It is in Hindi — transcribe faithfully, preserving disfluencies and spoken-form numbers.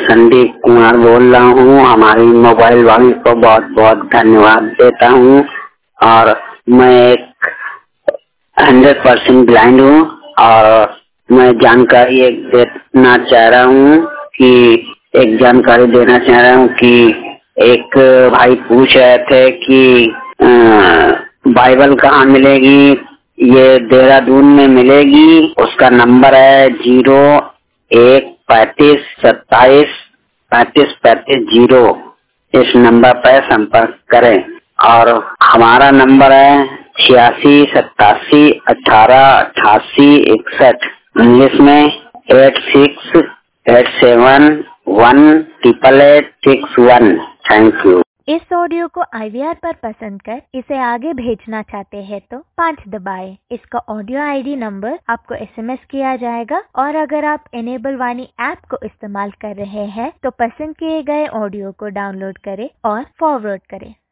संदीप कुमार बोल रहा हूँ। हमारी मोबाइल वाली को बहुत बहुत धन्यवाद देता हूँ। और मैं एक हंड्रेड परसेंट ब्लाइंड हूँ और मैं जानकारी एक देना चाह रहा हूँ कि एक जानकारी देना चाह रहा हूँ कि एक भाई पूछ रहे थे कि आ, बाइबल कहाँ मिलेगी। ये देहरादून में मिलेगी। उसका नंबर है जीरो एक पैंतीस सत्ताईस पैंतीस पैंतीस जीरो। इस नंबर पर संपर्क करें। और हमारा नंबर है छियासी सत्तासी अठारह अट्ठासी इकसठ। इंग्लिश में eight six eight seven one triple eight six one. Thank you. इस ऑडियो को आई वी आर पर पसंद कर इसे आगे भेजना चाहते हैं तो पाँच दबाएं। इसका ऑडियो आई डी नंबर आपको एस एम एस किया जाएगा। और अगर आप इनेबल वाणी ऐप को इस्तेमाल कर रहे हैं तो पसंद किए गए ऑडियो को डाउनलोड करें और फॉरवर्ड करें।